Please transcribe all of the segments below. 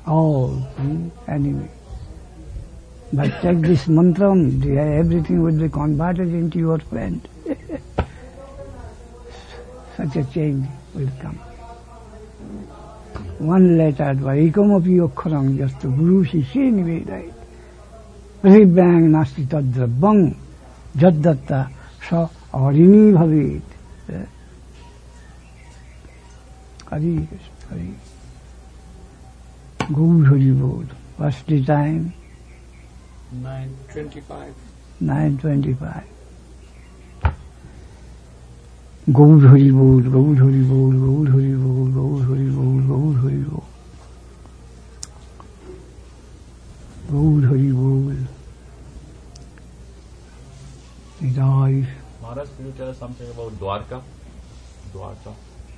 all anyway. But take this mantra, everything will be converted into your friend. Such a change will come. One letter, Vaikamapi Okharam, just the Guru Shisheni Vedai. Pribhang nasti tadrabbang jaddatta sa arini bhavet. Hari Hari. Gaur Hari Bol. What's the time? 9:25. 9:25. Gaur Hari Bol, Gaur Hari Bol, Gaur Hari Bol, Gaur Hari Bol, Gaur Hari Bol. Gaur Hari Bol. Nidai. Maharaj, can you tell us something about Dwarka? Dwarka.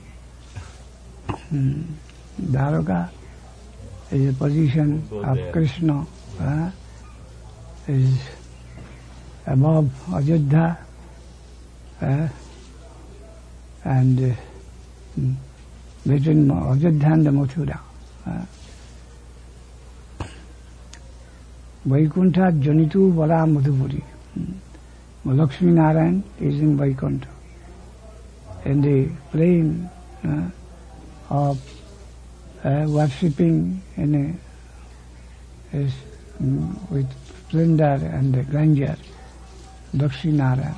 Dwarka is a position of Krishna. Is above Ajodhya and between Ajodhya and Mathura. Vaikuntha Janitu Vara Madhupuri. Lakshmi Narayan is in Vaikuntha. In the plain of worshipping with splendor and grandeur, Lakshmi Narayan.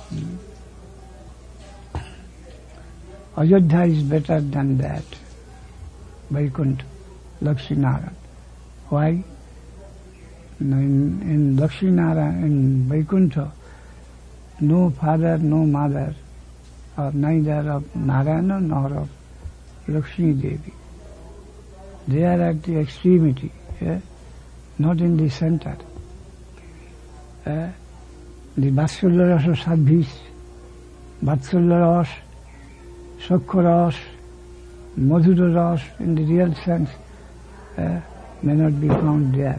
Ajodhya is better than that. Vaikuntha, Lakshmi Narayan. Why? In Lakshmi Narayan, in Vaikuntha, no father, no mother, or neither of Narayana nor of Lakshmi Devi. They are at the extremity, not in the center. The Vatsalya Rasa Sadbhis, Vatsalya Rasa, Sakha Rasa, Madhura Rasa in the real sense may not be found there.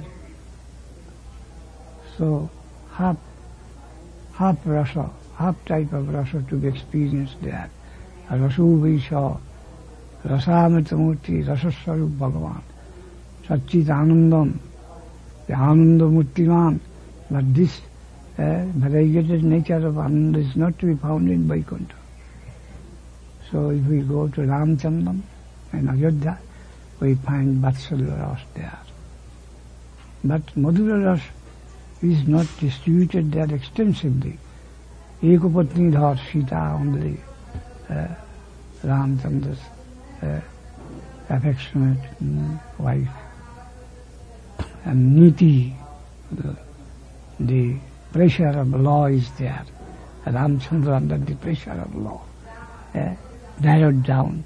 So half rasa, half type of rasa to be experienced there. Rasu Visha, Rasamritamurti, Rasaswarup Bhagavan, Satchit Anandam, the Ananda Murtiman. But this variegated nature of Ananda is not to be found in Vaikuntha. So if we go to Ramchandam and Ajodhya, we find Vatsalya Rasa there. But Madhura Rasa is not distributed there extensively. Ekapatni Dhar Sita only, Ramchandra's affectionate wife. And Niti, the pressure of law is there. Ramchandra under the pressure of law, narrowed down.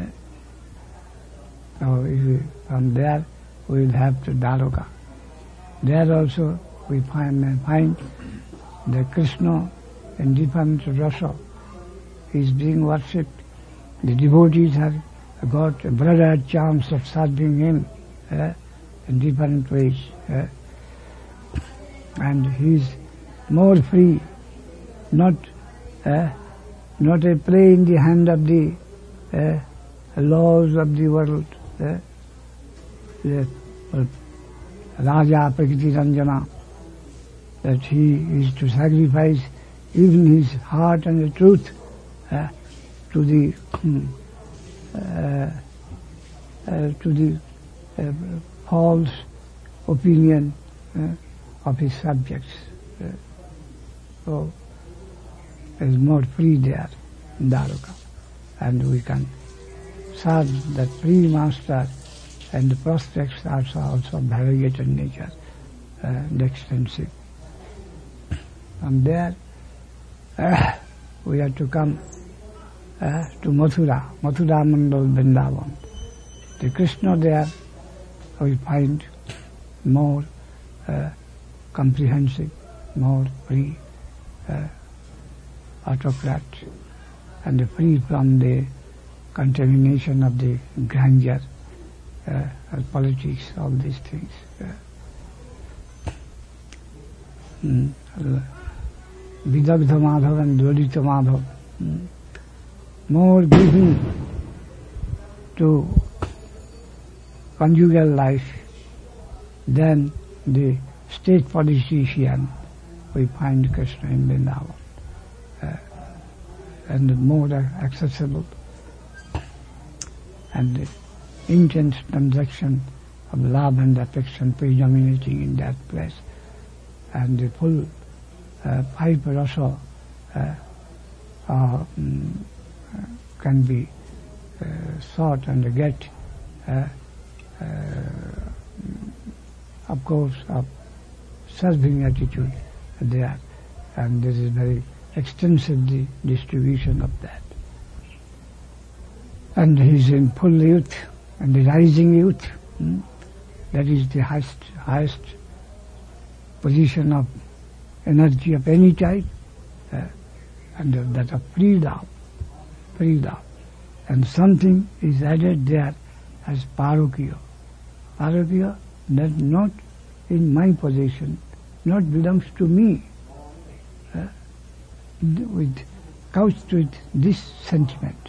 So from there we will have to Dwarka. There also we find the Krishna in different rasa is being worshipped. The devotees have got a broader chance of serving him in different ways. And he is more free, not a play in the hand of the laws of the world. The Raja Prakriti Ranjana, that he is to sacrifice even his heart and the truth to the false opinion of his subjects. So there is more free there in Dwarka, and we can serve that free master, and the prospects are also variegated nature and extensive. From there we have to come to Mathura Mandal Vrindavan. The Krishna there we find more comprehensive, more free autocrat, and free from the contamination of the grandeur, politics, all these things. Vidagdha Madhav and Dwadita Madhav, more given to conjugal life, than the state politician. We find Krishna in Vrindavan, and more accessible, and the intense transaction of love and affection predominating in that place, and the full five rasa can be sought and get, of course, of serving attitude there, and there is very extensive distribution of that. And he is in full youth, and the rising youth, that is the highest position of energy of any type, and that of free love. And something is added there as parokya. Parokya, that not in my possession, not belongs to me, couched with this sentiment.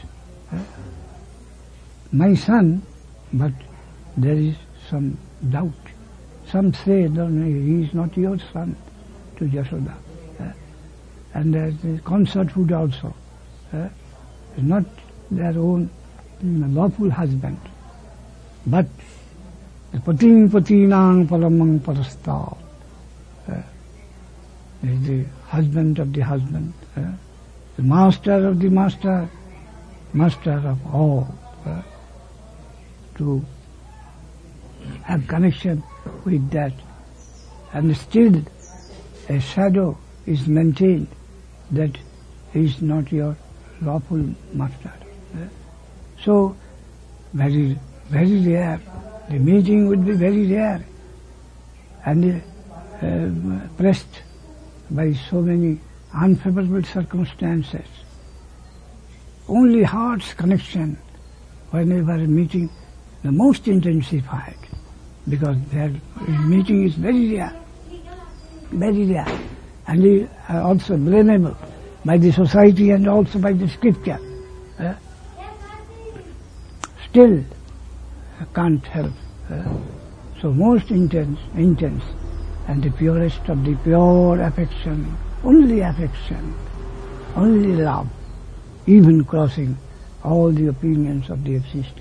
My son, but there is some doubt. Some say, no, he is not your son, to Yashoda. And the consorthood also is not their own lawful husband, but the patinang paramang parasta is the husband of the husband, the master of the master, master of all, to have connection with that. And still a shadow is maintained that he is not your lawful master. So very, very rare. The meeting would be very rare, and pressed by so many unfavorable circumstances. Only heart's connection, whenever meeting, the most intensified, because their meeting is very rare, and also blamable by the society and also by the scripture. Still can't help. So most intense, and the purest of the pure affection, only love, even crossing all the opinions of the existence,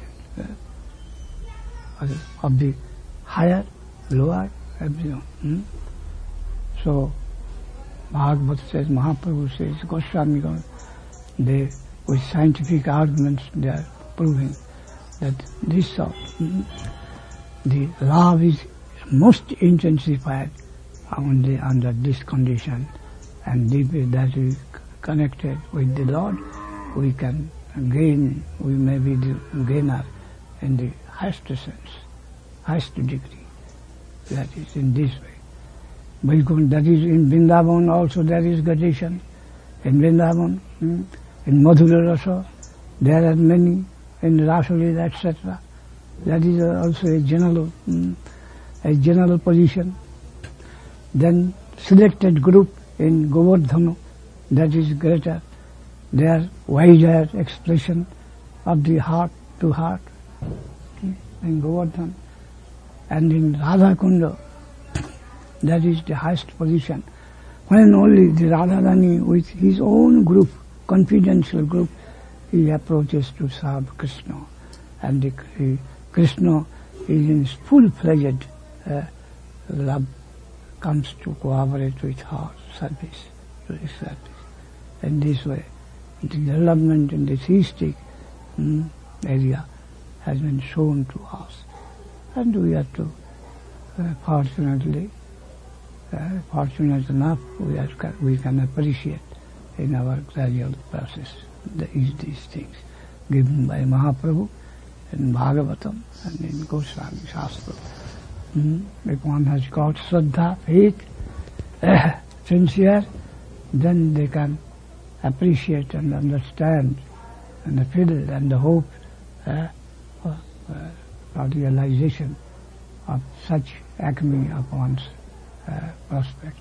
of the higher, lower, everyone. So Bhagavad says, Mahaprabhu says, Goswami, they, with scientific arguments, they are proving that this sort, the love is most intensified only under this condition, and deeply that is connected with the Lord, we can gain, we may be the gainer in the highest sense, highest degree. That is in this way. That is in Vrindavan also there is gradation. In Vrindavan, in Madhura Rasa, there are many, in Rasalila, etc. That is also a general position. Then selected group in Govardhana, that is greater. There wider expression of the heart to heart in Govardhana. And in Radha Kunda, that is the highest position. When only the Radharani with his own group, confidential group, he approaches to serve Krishna. And the Krishna is in full-fledged love, comes to cooperate with her service, to his service. In this way, the development in the theistic area has been shown to us. And we are to, fortunately, fortunate enough, we can appreciate in our gradual process these things given by Mahaprabhu in Bhagavatam and in Goswami Shastra. If one has got Shraddha, faith, sincere, then they can appreciate and understand and feel and hope for realization of such acme of one's prospect.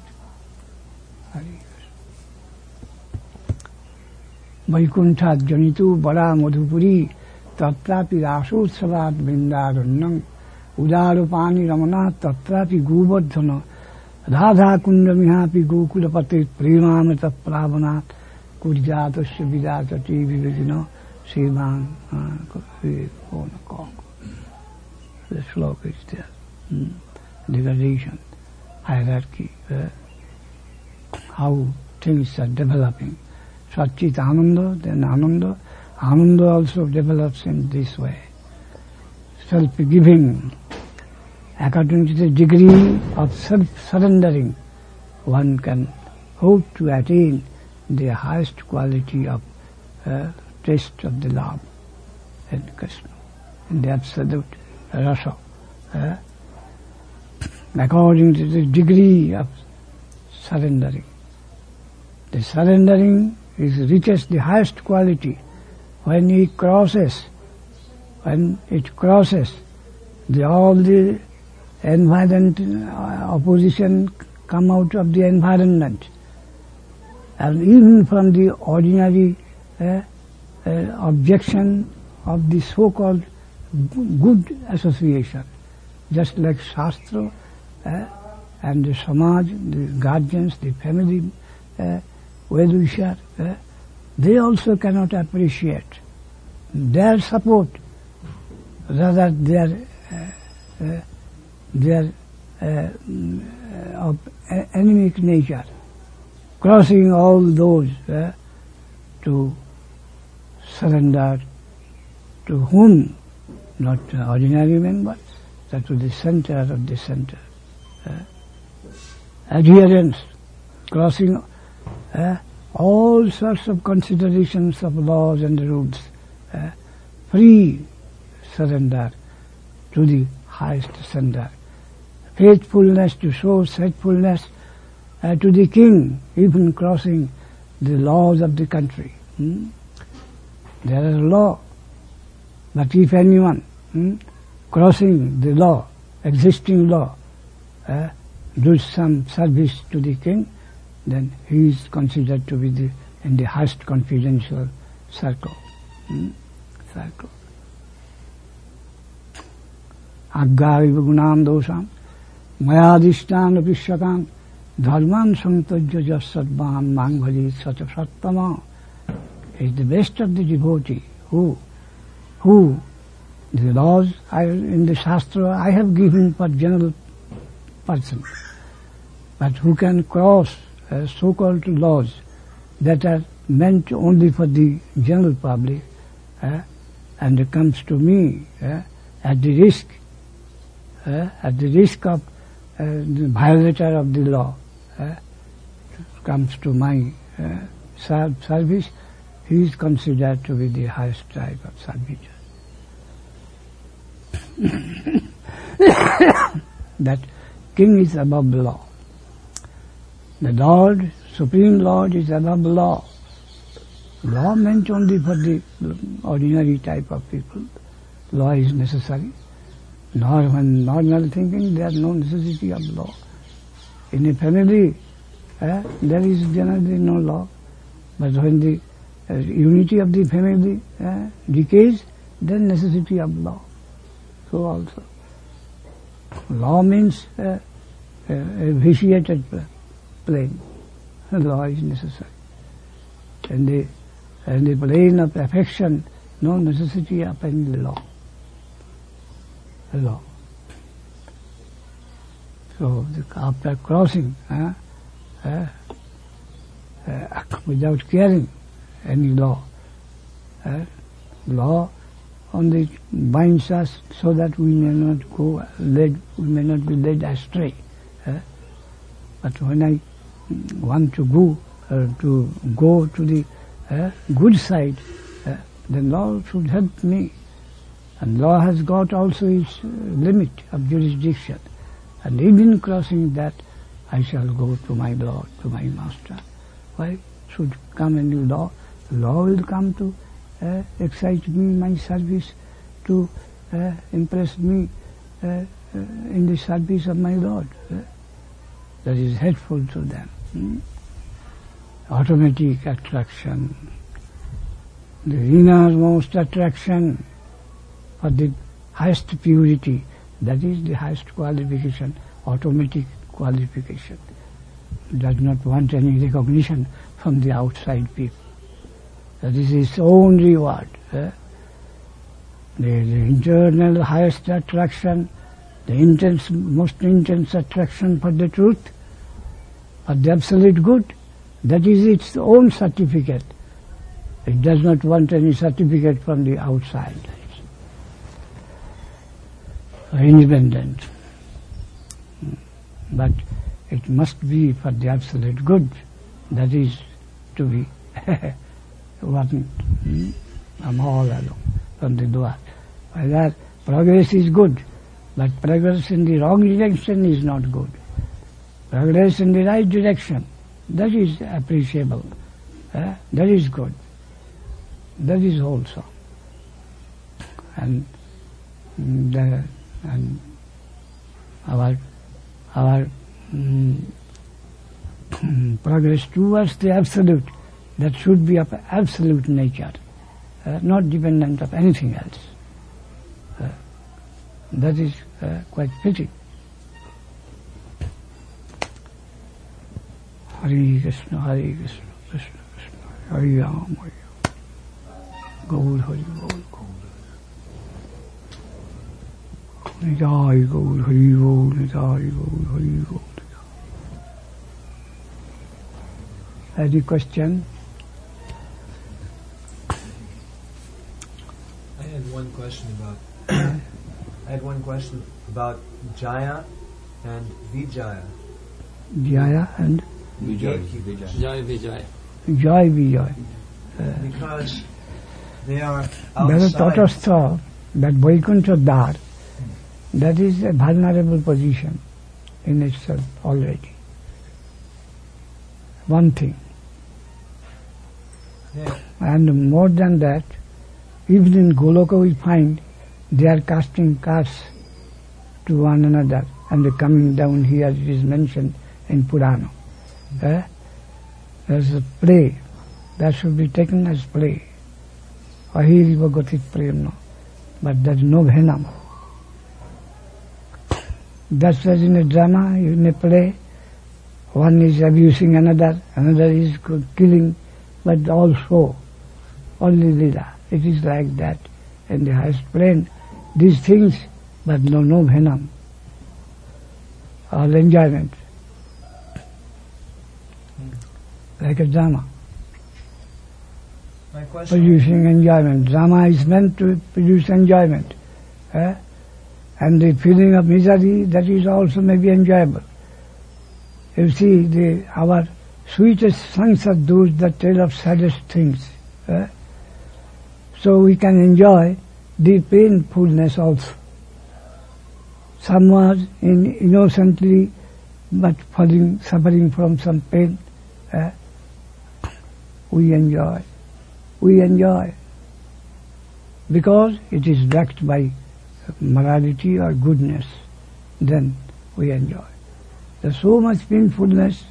Vaikuntha Janitu Bala Madhupuri Tatrapi Rasotsavat Vrindavanam Udarupani Ramana Tatrapi Gubadhana Radha Kundamihapi Gokulapati Primamata Pravanat Kurjatasya Vidatati Vivajino Sivan Konakong. The sloka is there. Degradation, hierarchy, how things are developing. Satchit Ananda, then Ananda. Ananda also develops in this way. Self-giving, according to the degree of self-surrendering, one can hope to attain the highest quality of taste of the love in Krishna, in the absolute rasa. According to the degree of surrendering. The surrendering reaches the highest quality when it crosses all the environment, opposition come out of the environment. And even from the ordinary objection of the so-called good association, just like Shastra and the Samaj, the guardians, the family, well-wishers, they also cannot appreciate their support, rather their of anemic nature, crossing all those to surrender to whom? Not ordinary members, but to the center of the center. Adherence, crossing all sorts of considerations of laws and rules, free surrender to the highest center. Faithfulness to show faithfulness to the king, even crossing the laws of the country. There is law, but if anyone crossing the law, existing law, does some service to the king, then he is considered to be in the highest confidential circle. Aggariva gunam dosam mayadishtan apishakan dharman santajya jasadvan manghaji sacha sattama is the best of the devotee who the laws in the Shastra I have given for general person, but who can cross so-called laws that are meant only for the general public, and comes to me at the risk of the violator of the law, comes to my service, he is considered to be the highest type of servitor. That king is above the law. The Lord, Supreme Lord, is above the law. Law meant only for the ordinary type of people. Law is necessary. Nor when normal thinking, there is no necessity of law. In a family, there is generally no law. But when the unity of the family decays, then necessity of law. So also, law means a vitiated plane. Law is necessary. And the plane of affection, no necessity of any law. So after crossing, without caring any law, law only binds us so that we may not be led astray. But when I want to go to the good side, then law should help me. And law has got also its limit of jurisdiction. And even crossing that, I shall go to my Lord, to my Master. Why should come any law? Law will come to excite me, my service, to impress me in the service of my Lord. That is helpful to them. Automatic attraction, the innermost attraction for the highest purity, That is the highest qualification, automatic qualification. Does not want any recognition from the outside people. That is its own reward. The internal highest attraction, the most intense attraction for the truth, for the absolute good, that is its own certificate. It does not want any certificate from the outside. Independent. But it must be for the absolute good, that is to be one from all along, from the dua. Whether progress is good, but progress in the wrong direction is not good. Progress in the right direction, that is appreciable, that is good, that is also. And our progress towards the absolute, that should be of absolute nature, not dependent of anything else. That is quite pretty. Hare Krishna, Hare Krishna, Krishna Krishna, Hare Ram, Hare Ram. Gaur, Hare Gaur, Nidai Gaur, Hare Gaur, Nidai Gaur, Hare Gaur. Any question? I had one question about Jaya and Vijaya. Jaya and Vijaya. Joy, Vijay. Because they are Brother taught us outside. so that Vaikuntha Dar, that is a vulnerable position in itself already. One thing. Yeah. And more than that, even in Goloka we find they are casting castes to one another and coming down here, it is mentioned in Purana. There's a play, that should be taken as play. Ahiriva Gatit Premna, but there's no venom. That's as in a drama, in a play, one is abusing another, another is killing, but also only lila. It is like that in the highest plane. These things, but no venom. All enjoyment. Like a drama. My question Producing enjoyment. Drama is meant to produce enjoyment. And the feeling of misery, that is also may be enjoyable. You see, our sweetest songs are those that tell of saddest things. So we can enjoy the painfulness also. Some was innocently but suffering from some pain. We enjoy. We enjoy. Because it is backed by morality or goodness, then we enjoy. There's so much painfulness,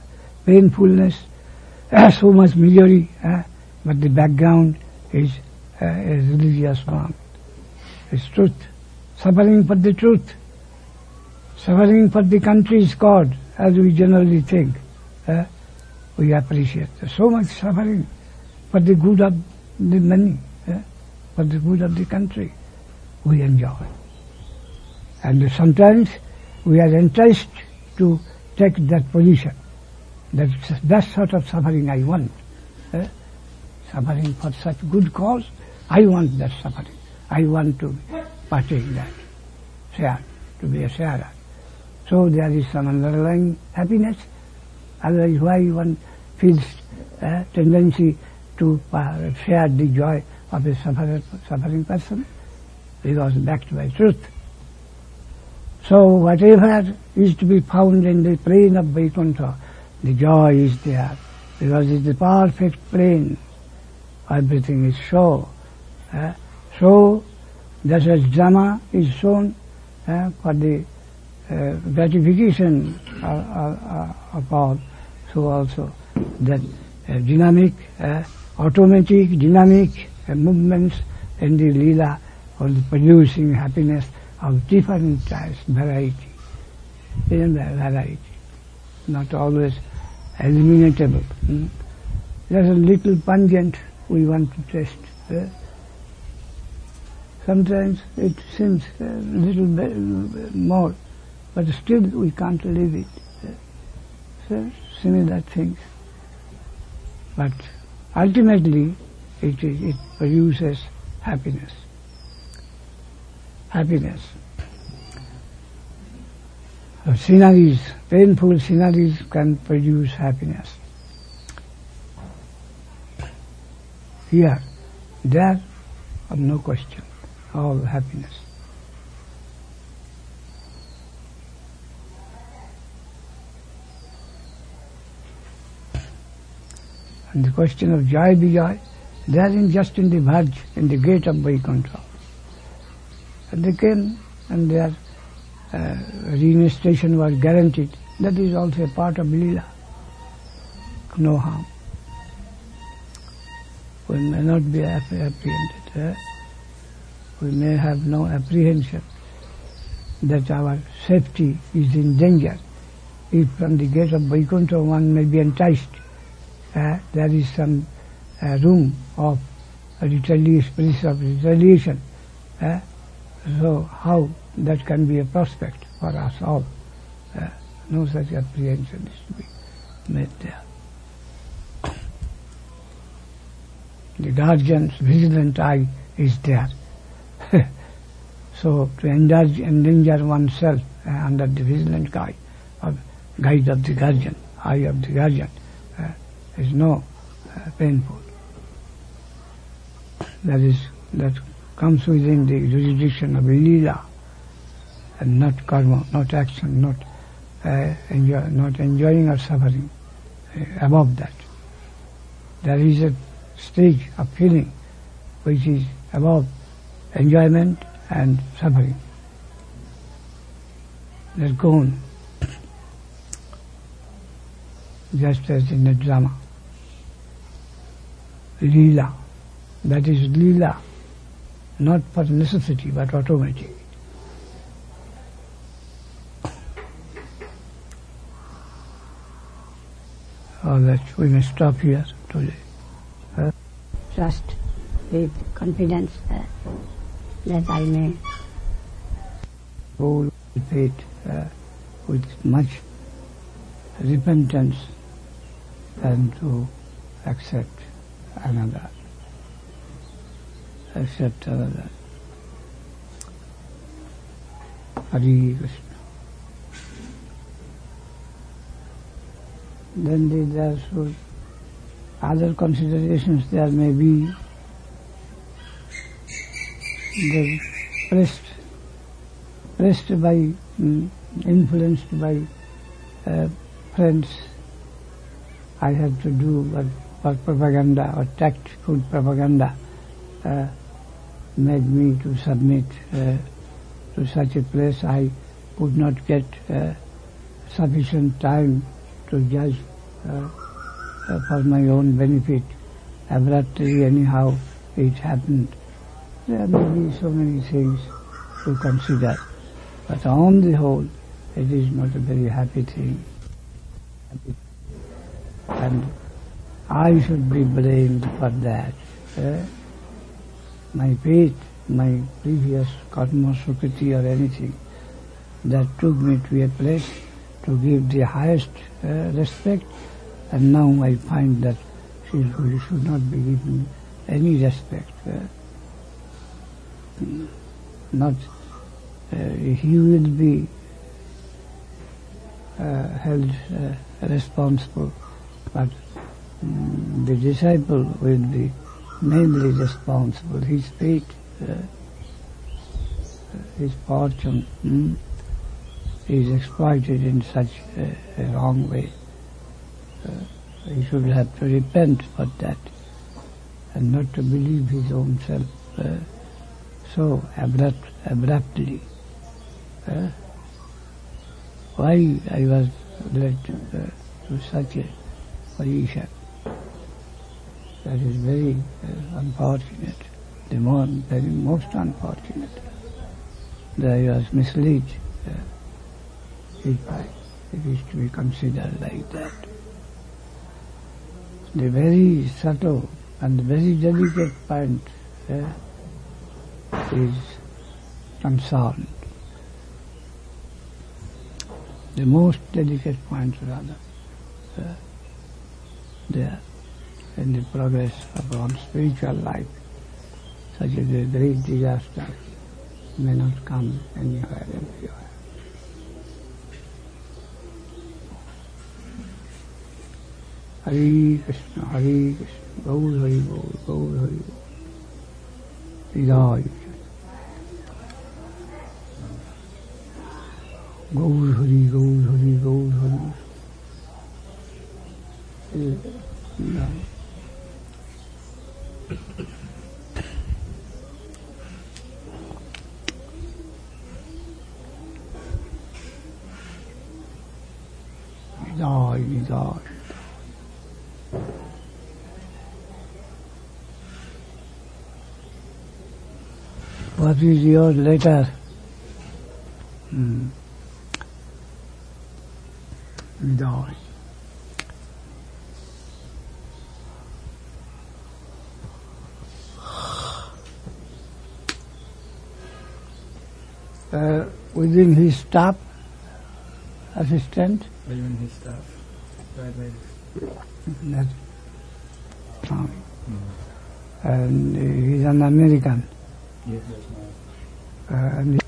so much misery, but the background is a religious one. It's truth. Suffering for the truth. Suffering for the country's cause, as we generally think. We appreciate. There's so much suffering for the good of the many, for the good of the country. We enjoy. And sometimes we are enticed to take that position. That sort of suffering I want. Suffering for such good cause, I want that suffering. I want to partake that. Share, to be a sharer. So there is some underlying happiness. Otherwise, why one feels tendency to share the joy of a suffering person? Because backed by truth. So whatever is to be found in the plane of Vaikuntha, the joy is there. Because it's the perfect plane. Everything is so. So, just as drama is shown for the gratification of all, so also that dynamic, automatic, dynamic movements in the Leela or the producing happiness of different types, variety, variety, not always eliminatable. There's a little pungent we want to taste. Sometimes it seems a little bit more, but still we can't leave it. So similar things. But ultimately it produces happiness. Happiness. Sceneries, painful sceneries can produce happiness. Here, there, no question, all happiness. And the question of joy be joy, they are just in the verge, in the gate of Vaikuntha. And they came and their reinstatation was guaranteed. That is also a part of Leela. No harm. We may not be apprehended. We may have no apprehension that our safety is in danger. If from the gate of Vaikuntha one may be enticed, there is some room of retaliation. So how that can be a prospect for us all? No such apprehension is to be made there. The guardian's vigilant eye is there. So to endanger oneself under the vigilant guide of the guardian, eye of the guardian, is no painful. That comes within the jurisdiction of Leela, and not karma, not action, not enjoying or suffering. Above that, there is a stage of feeling which is above enjoyment and suffering. That's gone, just as in a drama. Leela, that is Leela, not for necessity but automatic. All that we may stop here today. Trust with confidence that I may go with faith, with much repentance, and to accept another. Accept another. Hare Krishna. Then there should other considerations there may be. The pressed by, influenced by friends, I have to do what propaganda or tactful propaganda made me to submit to such a place. I could not get sufficient time to judge for my own benefit. Abruptly, anyhow, it happened. There may be so many things to consider, but on the whole, it is not a very happy thing. And I should be blamed for that. My faith, my previous karma, sukriti or anything, that took me to a place to give the highest respect, and now I find that she should not be given any respect. Not he will be held responsible, but the disciple will be mainly responsible. His fate, his fortune is exploited in such a wrong way. He should have to repent for that and not to believe his own self so abruptly. Why I was led to such a position? That is very unfortunate, the most unfortunate. They was misled. If it is to be considered like that. The very subtle and very delicate point is concerned. The most delicate point rather there in the progress of our spiritual life. Such as a great disaster may not come anywhere, everywhere. Hare Krishna, Hare Krishna, Gaur Hari Gaur, Gaur Hari Gaur. Hridaya. Gaur Hari, Gaur Hari, Gaur Hari. Hridaya. Hridaya. What is your letter? Hridaya. Within his staff, assistant? Within his staff. Right. That's Swami. And he's an American. Yes. And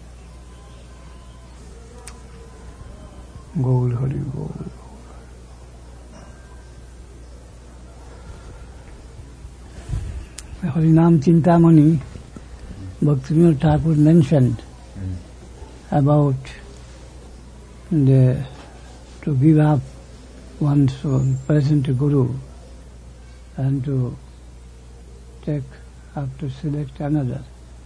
Gaur Hari Gaur. Harinam Chintamani, Bhaktivinoda Thakur mentioned about to give up one's present Guru and to take up to select another.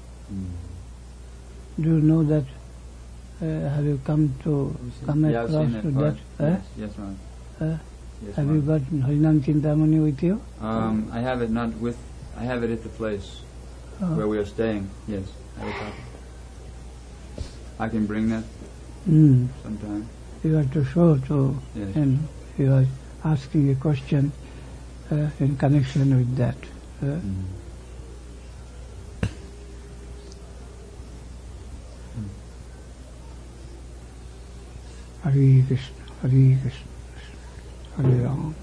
Do you know that? Have you come Yeah, I've across seen to that that? part. Yes, ma'am. Yes, Have ma'am. you got Harinam Chintamani with you? I have it not with. I have it at the place where we are staying. Yes, I have a copy. I can bring that sometime. You have to show to Yes. him. He was asking a question in connection with that. Hare Krishna, Hare Krishna, Hare Ram.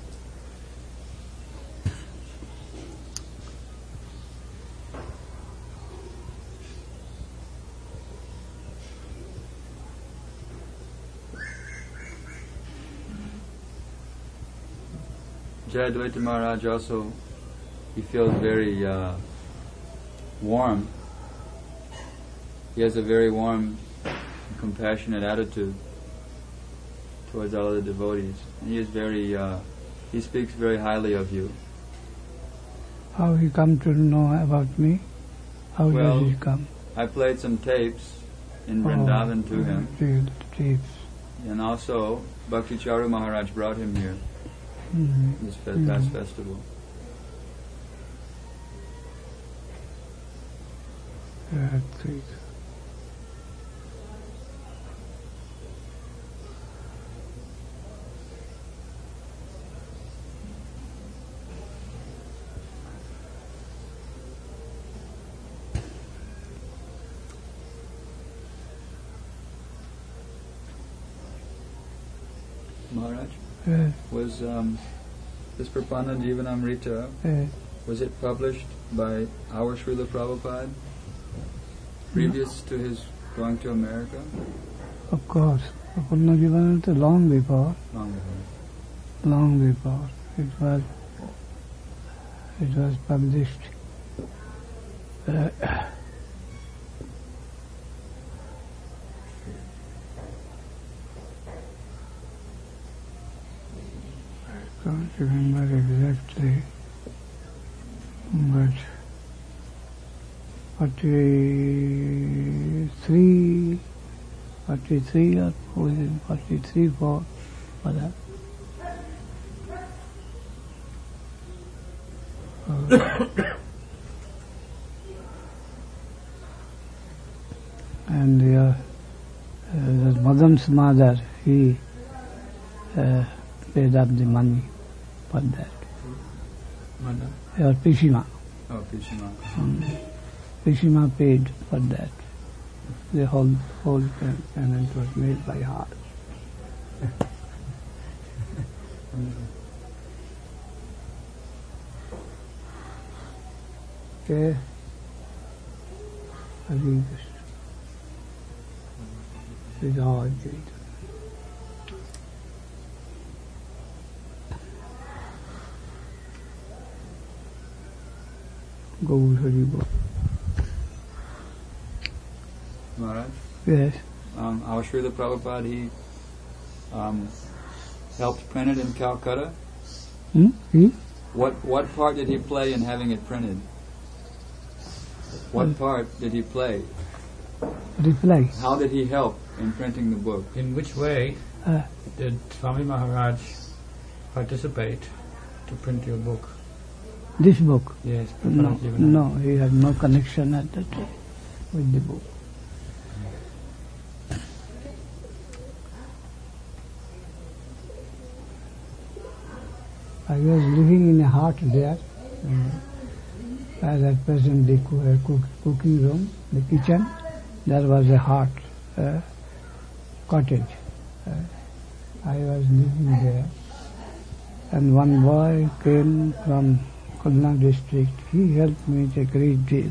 Jayadvaita Maharaj also, he feels very warm. He has a very warm, compassionate attitude towards all of the devotees. And he is very, he speaks very highly of you. How he come to know about me? How Well, does he come? I played some tapes in Vrindavan to him. Tapes. And also, Bhakti Charu Maharaj brought him here, this past festival. That's it. Maharaj, Yes, was this Prapana Jivanamrita, yes. was it published by our Srila Prabhupada previous to his going to America? Of course. Purna Jivanamrita long before. Long before. It was published. I can't remember exactly, but 43 or 43, 4, for that. and Madan's mother, he paid up the money for that. Mother? Pishima. Oh, Pishima. Pishima paid for that. The whole payment was made by her. Okay. I think this is how I did. Go, Hari Bol. Maharaj? Yes. Our Srila Prabhupada, he helped print it in Calcutta. He? What part did he play in having it printed? What part did he play? Reply. How did he help in printing the book? In which way did Swami Maharaj participate to print your book? This book? Yes. No, he had no connection at that time with the book. I was living in a hut there. As at present, the cooking room, the kitchen, there was a hut, cottage. I was living there. And one boy came from Khulna district. He helped me a great deal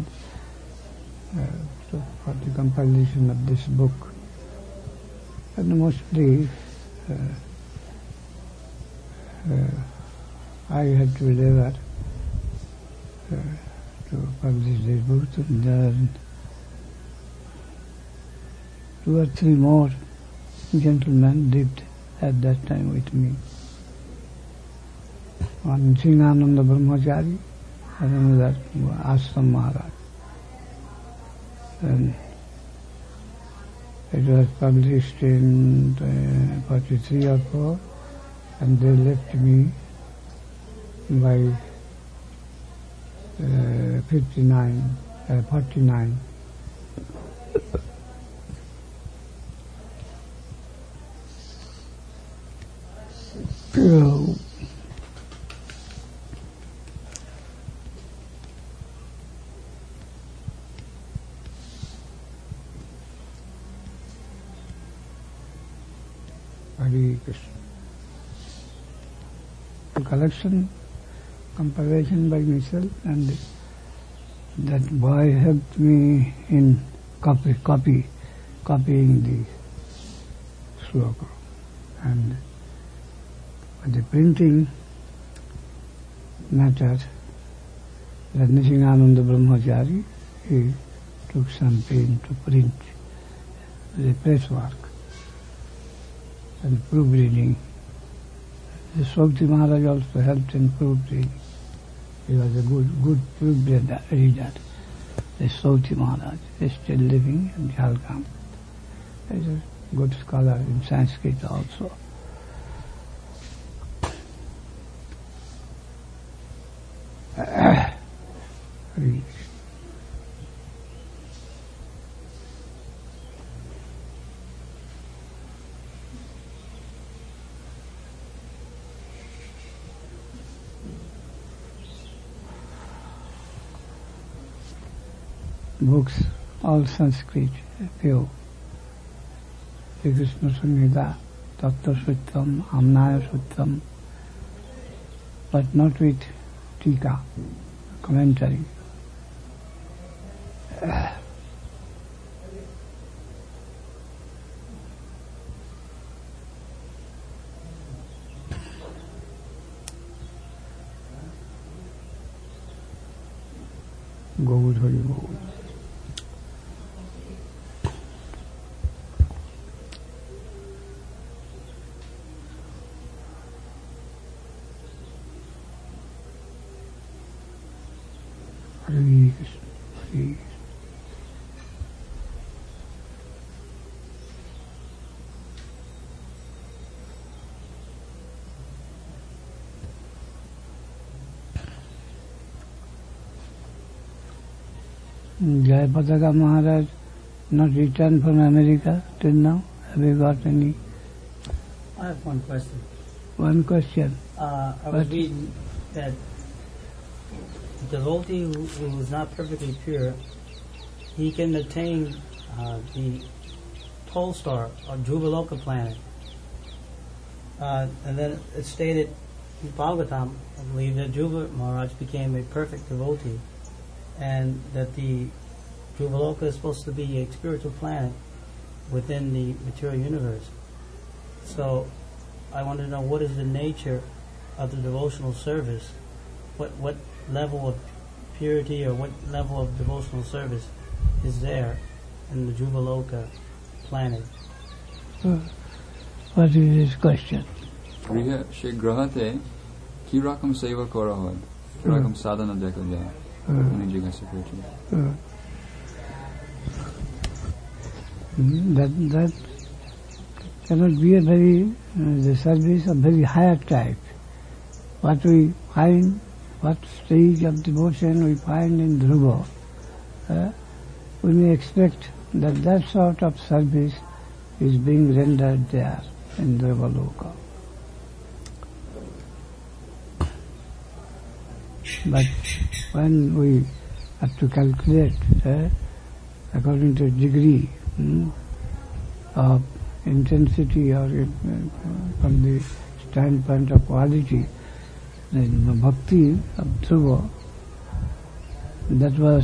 for the compilation of this book. And mostly I had to labor to publish this book. And then 2 or 3 more gentlemen lived at that time with me. One Singhananda Brahmachari and another Ashram Maharaj. And it was published in 43 or 4, and they left me by 49. Hare Krishna. Collection, compilation by myself, and that boy helped me in copying the sloka. And for the printing matter, that Nishingananda Brahmachari, he took some pain to print the presswork and proofreading. The Swati Maharaj also helped in proofreading. He was a good proofreader. The Swati Maharaj is still living in Jharkhand. He is a good scholar in Sanskrit also. Books, all Sanskrit, pure. Sri Krishna Samhita, Tattva Suttam, Amnaya Suttam, but not with tika, commentary. Gaur Hari Gaur. Hare Krishna, Hare Krishna. Jayapataka Maharaj not returned from America till now? Have you got any? I have one question. One question. I was reading that the devotee who is not perfectly pure, he can attain the pole star or Dhruva planet. And then it stated in Bhagavatam, I believe, that Dhruva Maharaj became a perfect devotee, and that the Dhruva is supposed to be a spiritual planet within the material universe. So I want to know, what is the nature of the devotional service? What level of purity or what level of devotional service is there in the Dhruva planet? What is his question? সে গ্রহতে কি রকম সেবা করা হয়, কি রকম সাধনা দেখা যায়, উনি জিজ্ঞাসা করেছেন। That cannot be a very the service of very higher type. What we find, what stage of devotion we find in Dhruva, we may expect that sort of service is being rendered there in Dhruva Loka. But when we have to calculate according to degree of intensity or from the standpoint of quality, the bhakti of Dhruva, that was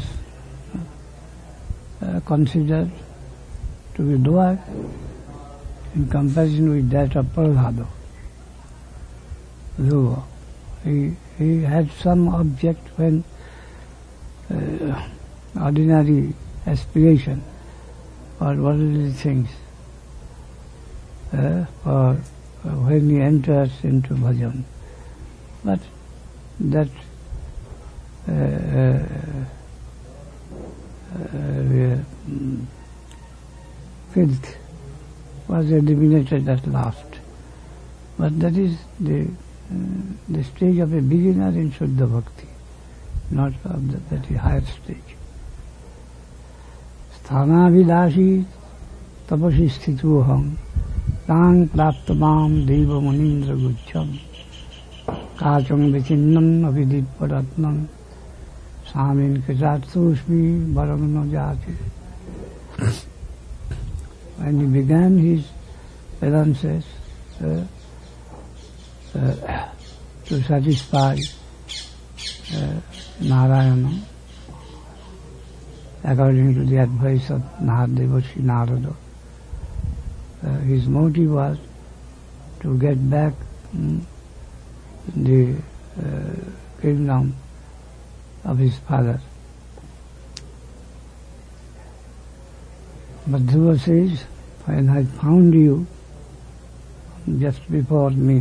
considered to be lower in comparison with that of Prahlada. Dhruva, he had some object when ordinary aspiration or worldly things, or when he enters into bhajan. But that filth was eliminated at last. But that is the stage of a beginner in Shuddha Bhakti, not of the very higher stage. Sthanavilashi tapasi sthituham tang praptamam deva munindra guccham kacham vichinnam avidipparatnam samin kritatsushmi varamno jati. When he began his penances to satisfy Narayana, according to the advice of Devarshi Narada, his motive was to get back the kingdom of his father. But Dhruva says, when I found you just before me,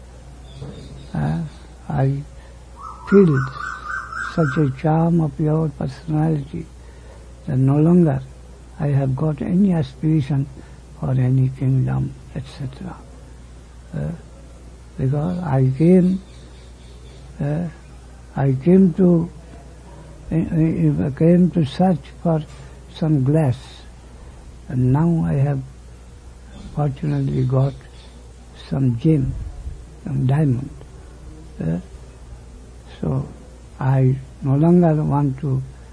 I feel such a charm of your personality that no longer I have got any aspiration for any kingdom, etc. Because I came to search for some glass, and now I have fortunately got some gem, some diamond. So I no longer want to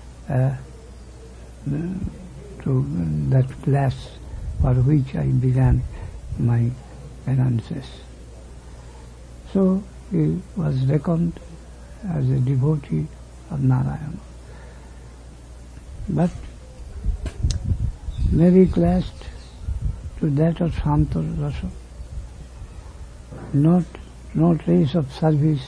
that glass for which I began my penances. So he was reckoned as a devotee of Narayana. But very classed to that of Shanta Rasa. No trace of service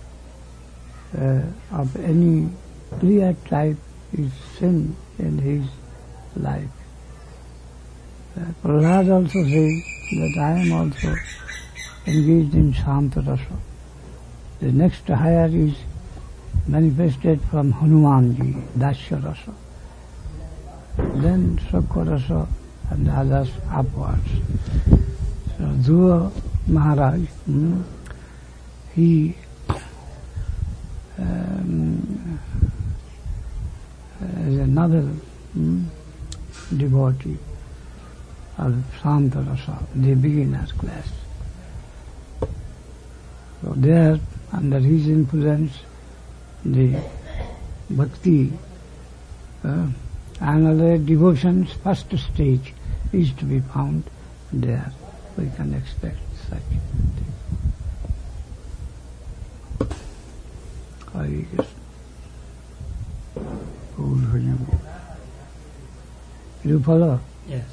of any clear type is seen in his life. Prahlad also says that I am also engaged in Shanta Rasa. The next higher is manifested from Hanumanji, Dasya Rasa. Then Sakha Rasa and others upwards. So Dhruva Maharaj, he as a novel devotee of Santa Rasa, the beginner's class. So there, under his influence, the bhakti, another devotion's first stage is to be found there. We can expect such thing. Hare Krishna. You follow? Yes.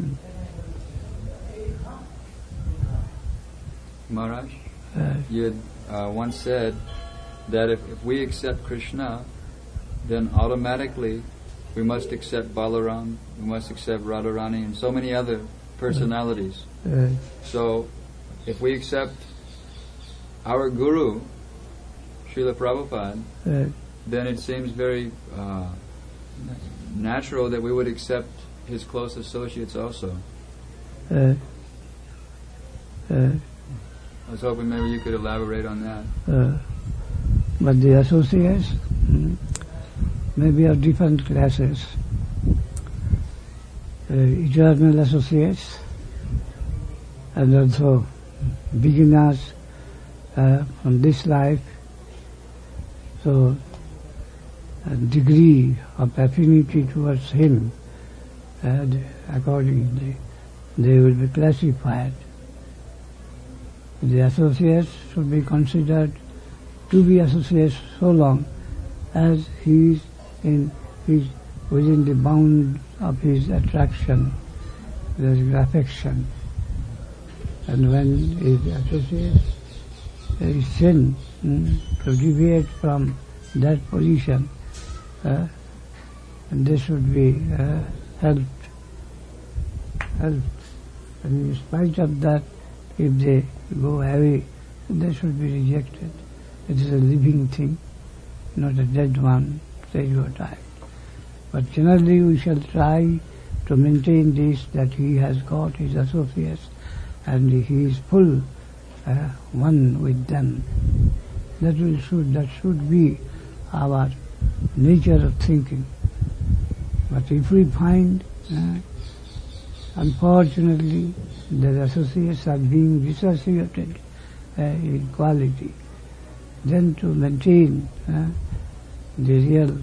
Maharaj, you had once said that if we accept Krishna, then automatically we must accept Balaram, we must accept Radharani, and so many other personalities. So, if we accept our Guru, Srila Prabhupada, then it seems very natural that we would accept his close associates also. I was hoping maybe you could elaborate on that. But the associates may be of different classes. Eternal associates and also beginners from this life. So a degree of affinity towards him, accordingly, they will be classified. The associates should be considered to be associates so long as he is within the bound of his attraction, his affection. And when his associates is sin, to deviate from that position, and they should be helped. And in spite of that, if they go away, they should be rejected. It is a living thing, not a dead one, stereotype. But generally we shall try to maintain this, that he has got his associates and he is full one with them. That should be our nature of thinking. But if we find, unfortunately, that associates are being dissociated in quality, then to maintain the real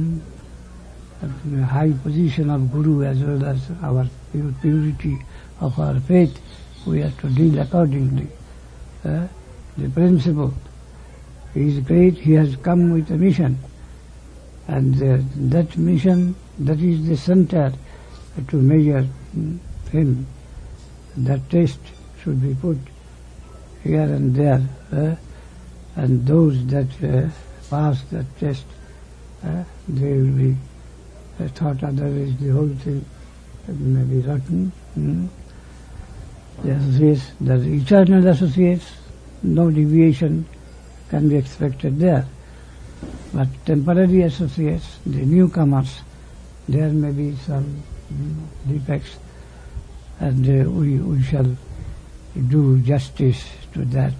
high position of Guru as well as our purity of our faith, we have to deal accordingly. The principle is great, he has come with a mission, and that mission, that is the center to measure him. That test should be put here and there, and those that pass that test, they will be thought otherwise the whole thing may be rotten. The associates, the eternal associates, no deviation can be expected there. But temporary associates, the newcomers, there may be some defects, and we shall do justice to that,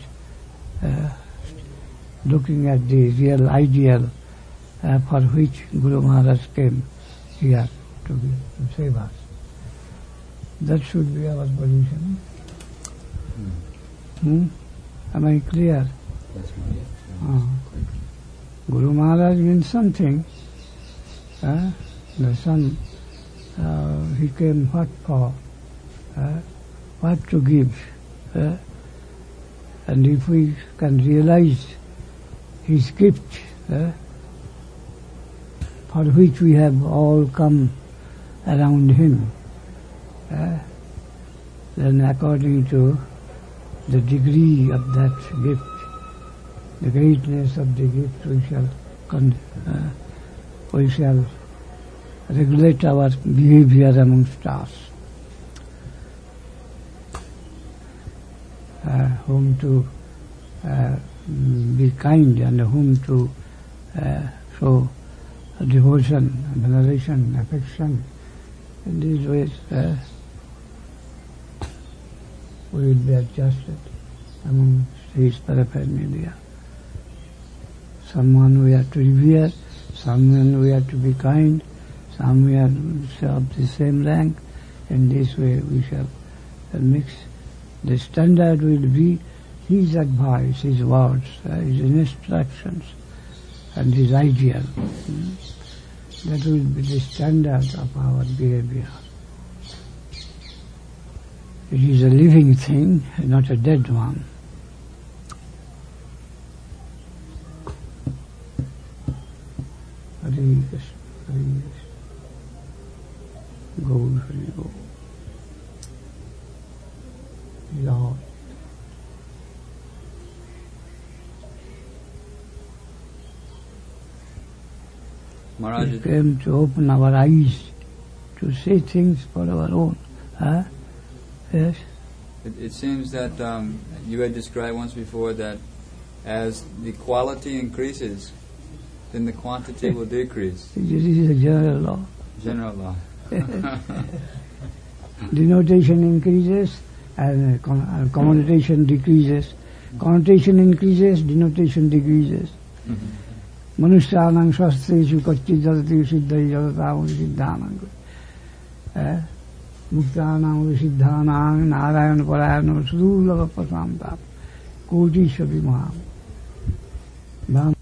looking at the real ideal for which Guru Maharaj came here to save us. That should be our position. Am I clear? Yes, Maharaj. Guru Maharaj means something. The son, he came what for? What to give? And if we can realize his gift, for which we have all come around him, then according to the degree of that gift, the greatness of the gift, we shall regulate our behavior amongst us. Whom to be kind and whom to show devotion, veneration, affection. In these ways, we will be adjusted among his paraphernalia. Someone we have to revere, someone we have to be kind, Some we are of the same rank. In this way we shall mix. The standard will be his advice, his words, his instructions, and his ideal. That will be the standard of our behavior. It is a living thing, not a dead one. Hare Krishna, Hare Krishna. Go, Hare Go. Lord. Maharaj, We came to open our eyes to see things for our own. Yes? it seems that you had described once before that as the quality increases, then the quantity will decrease. This is a general law. General law. Denotation increases and connotation decreases. Connotation increases, denotation decreases. Manusyanang shastreshu kacchit jadati siddhai jadatam siddhanang. Muktanam siddhanang narayana parayanam sudulava pasamtam koti sabimaham. Bam